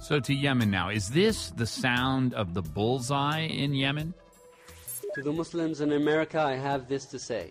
So to Yemen now. Is this the sound of the bullseye in Yemen? To the Muslims in America, I have this to say.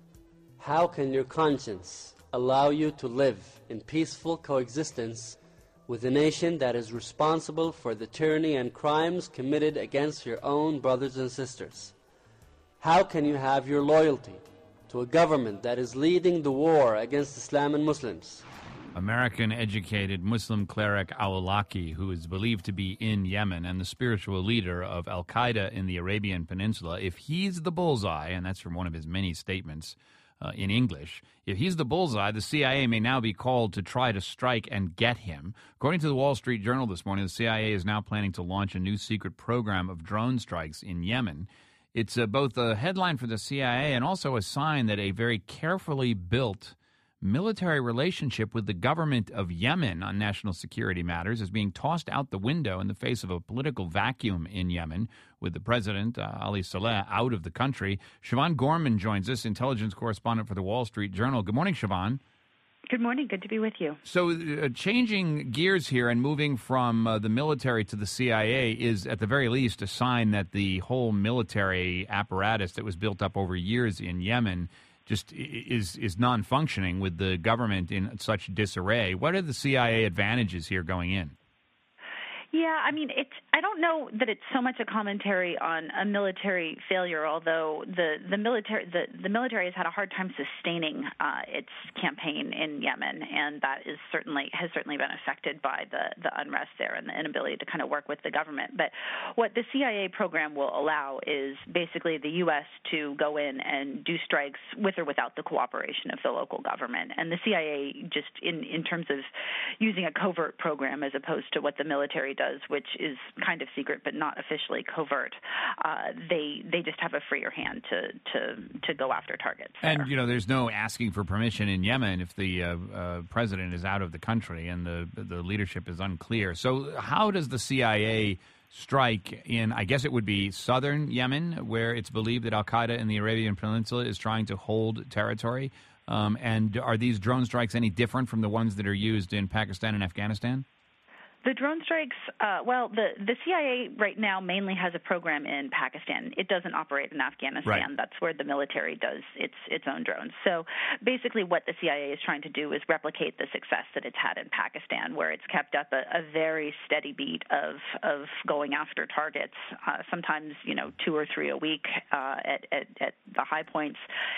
How can your conscience allow you to live in peaceful coexistence with a nation that is responsible for the tyranny and crimes committed against your own brothers and sisters? How can you have your loyalty to a government that is leading the war against Islam and Muslims? American-educated Muslim cleric al-Awlaki, who is believed to be in Yemen and the spiritual leader of al-Qaeda in the Arabian Peninsula, if he's the bullseye, and that's from one of his many statements in English, if he's the bullseye, the CIA may now be called to try to strike and get him. According to the Wall Street Journal this morning, the CIA is now planning to launch a new secret program of drone strikes in Yemen. It's both a headline for the CIA and also a sign that a very carefully built military relationship with the government of Yemen on national security matters is being tossed out the window in the face of a political vacuum in Yemen, with the president, Ali Saleh, out of the country. Siobhan Gorman joins us, intelligence correspondent for the Wall Street Journal. Good morning, Siobhan. Good morning. Good to be with you. So changing gears here and moving from the military to the CIA is, at the very least, a sign that the whole military apparatus that was built up over years in Yemen just is non-functioning with the government in such disarray. What are the CIA advantages here going in? Yeah, I mean, I don't know that it's so much a commentary on a military failure, although the military has had a hard time sustaining its campaign in Yemen, and that has certainly been affected by the unrest there and the inability to kind of work with the government. But what the CIA program will allow is basically the U.S. to go in and do strikes with or without the cooperation of the local government. And the CIA, just in terms of using a covert program as opposed to what the military does, which is kind of secret but not officially covert, they just have a freer hand to go after targets. And, there's no asking for permission in Yemen if the president is out of the country and the leadership is unclear. So how does the CIA strike in, I guess it would be southern Yemen, where it's believed that al-Qaeda in the Arabian Peninsula is trying to hold territory? And are these drone strikes any different from the ones that are used in Pakistan and Afghanistan? The drone strikes, the CIA right now mainly has a program in Pakistan. It doesn't operate in Afghanistan. Right. That's where the military does its own drones. So basically what the CIA is trying to do is replicate the success that it's had in Pakistan, where it's kept up a very steady beat of going after targets, sometimes, 2 or 3 a week at the high points.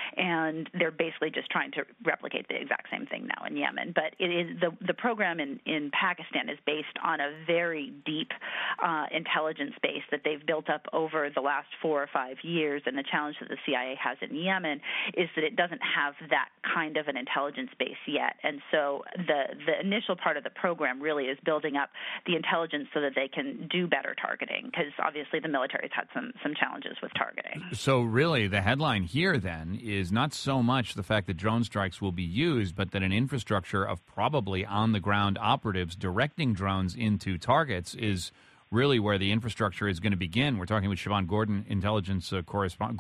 And they're basically just trying to replicate the exact same thing now in Yemen. But it is the program in Pakistan is based on a very deep intelligence base that they've built up over the last 4 or 5 years. And the challenge that the CIA has in Yemen is that it doesn't have that kind of an intelligence base yet. And so the initial part of the program really is building up the intelligence so that they can do better targeting, because obviously the military has had some challenges with targeting. So really the headline here then is not so much the fact that drone strikes will be used, but that an infrastructure of probably on-the-ground operatives directing drones into targets is really where the infrastructure is going to begin. We're talking with Siobhan Gorman, intelligence correspondent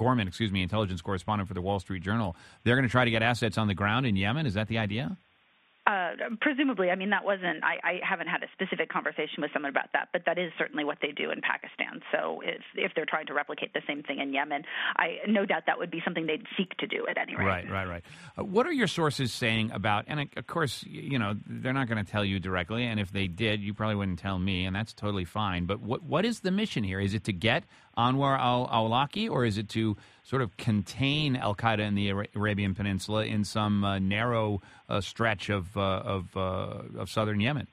for the Wall Street Journal. They're going to try to get assets on the ground in Yemen. Is that the idea? Presumably. I mean, that wasn't, I haven't had a specific conversation with someone about that, but that is certainly what they do in Pakistan. So if they're trying to replicate the same thing in Yemen, no doubt that would be something they'd seek to do at any rate. Right. What are your sources saying about, and of course, they're not going to tell you directly, and if they did, you probably wouldn't tell me, and that's totally fine. But what is the mission here? Is it to get Anwar al-Awlaki, or is it to sort of contain al-Qaeda in the Arabian Peninsula in some narrow stretch of southern Yemen?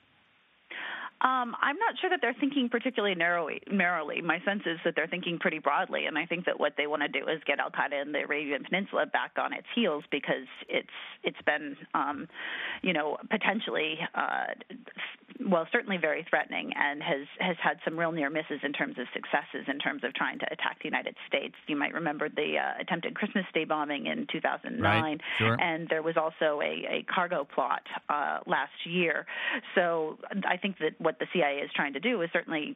I'm not sure that they're thinking particularly narrowly. My sense is that they're thinking pretty broadly, and I think that what they want to do is get al-Qaeda in the Arabian Peninsula back on its heels, because it's been, potentially, certainly very threatening, and has had some real near misses in terms of successes in terms of trying to attack the United States. You might remember the attempted Christmas Day bombing in 2009, right, sure. And there was also a cargo plot last year. So I think that what the CIA is trying to do is certainly,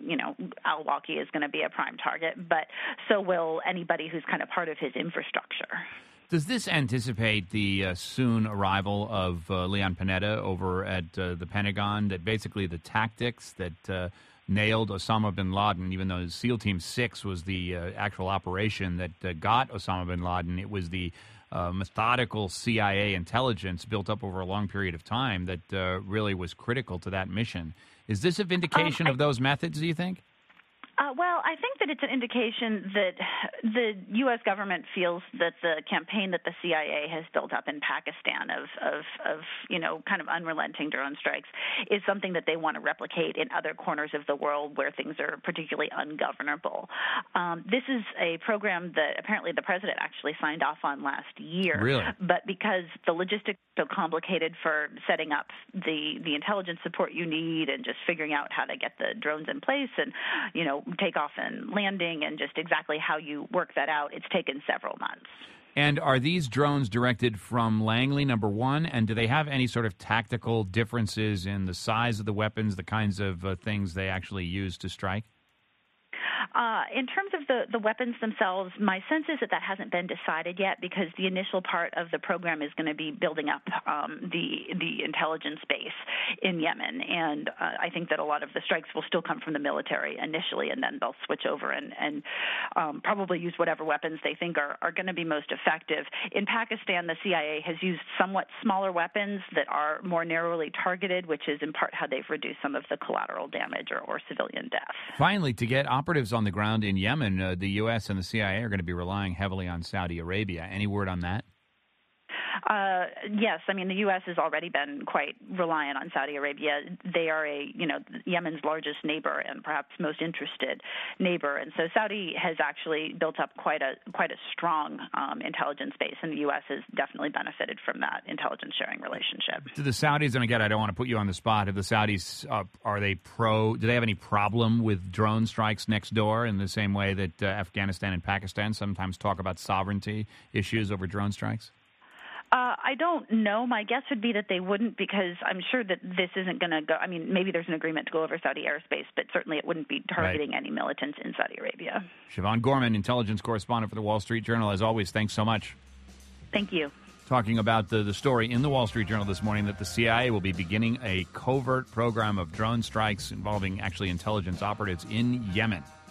al-Awlaki is going to be a prime target, but so will anybody who's kind of part of his infrastructure. Does this anticipate the soon arrival of Leon Panetta over at the Pentagon, that basically the tactics that nailed Osama bin Laden, even though SEAL Team 6 was the actual operation that got Osama bin Laden, it was the methodical CIA intelligence built up over a long period of time that really was critical to that mission. Is this a vindication of those methods, do you think? Well, I think that it's an indication that the U.S. government feels that the campaign that the CIA has built up in Pakistan of kind of unrelenting drone strikes is something that they want to replicate in other corners of the world where things are particularly ungovernable. This is a program that apparently the president actually signed off on last year. Really? But because the logistics are so complicated for setting up the intelligence support you need and just figuring out how to get the drones in place and, takeoff and landing and just exactly how you work that out, it's taken several months. And are these drones directed from Langley, number one? And do they have any sort of tactical differences in the size of the weapons, the kinds of things they actually use to strike? In terms of the weapons themselves, my sense is that hasn't been decided yet because the initial part of the program is going to be building up the intelligence base in Yemen. And I think that a lot of the strikes will still come from the military initially, and then they'll switch over and probably use whatever weapons they think are going to be most effective. In Pakistan, the CIA has used somewhat smaller weapons that are more narrowly targeted, which is in part how they've reduced some of the collateral damage or civilian death. Finally, to get operatives on the ground in Yemen, the U.S. and the CIA are going to be relying heavily on Saudi Arabia. Any word on that? Yes, I mean the U.S. has already been quite reliant on Saudi Arabia. They are Yemen's largest neighbor and perhaps most interested neighbor, and so Saudi has actually built up quite a strong intelligence base, and the U.S. has definitely benefited from that intelligence sharing relationship. Do the Saudis, and again, I don't want to put you on the spot, if the Saudis are they do they have any problem with drone strikes next door in the same way that Afghanistan and Pakistan sometimes talk about sovereignty issues over drone strikes? I don't know. My guess would be that they wouldn't, because I'm sure that this isn't going to go. I mean, maybe there's an agreement to go over Saudi airspace, but certainly it wouldn't be targeting any militants in Saudi Arabia. Siobhan Gorman, intelligence correspondent for the Wall Street Journal. As always, thanks so much. Thank you. Talking about the story in the Wall Street Journal this morning that the CIA will be beginning a covert program of drone strikes involving actually intelligence operatives in Yemen.